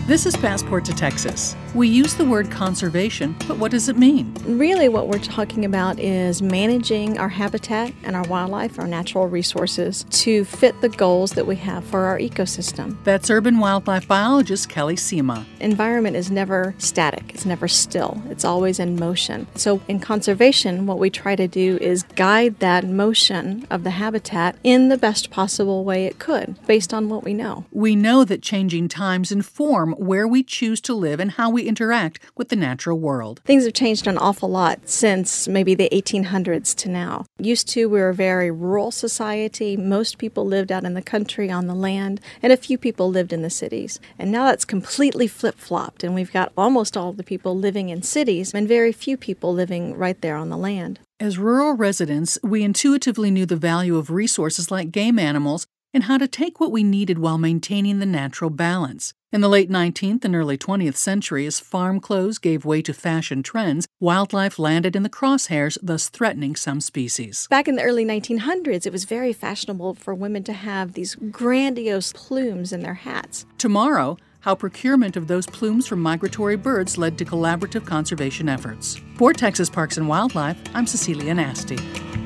This is Passport to Texas. We use the word conservation, but what does it mean? Really what we're talking about is managing our habitat and our wildlife, our natural resources, to fit the goals that we have for our ecosystem. That's urban wildlife biologist Kelly Sema. Environment is never static, it's never still, it's always in motion. So in conservation, what we try to do is guide that motion of the habitat in the best possible way it could, based on what we know. We know that changing times inform where we choose to live and how we interact with the natural world. Things have changed an awful lot since maybe the 1800s to now. Used to, we were a very rural society. Most people lived out in the country on the land, and a few people lived in the cities. And now that's completely flip-flopped, and we've got almost all the people living in cities and very few people living right there on the land. As rural residents, we intuitively knew the value of resources like game animals and how to take what we needed while maintaining the natural balance. In the late 19th and early 20th century, as farm clothes gave way to fashion trends, wildlife landed in the crosshairs, thus threatening some species. Back in the early 1900s, it was very fashionable for women to have these grandiose plumes in their hats. Tomorrow, how procurement of those plumes from migratory birds led to collaborative conservation efforts. For Texas Parks and Wildlife, I'm Cecilia Nasty.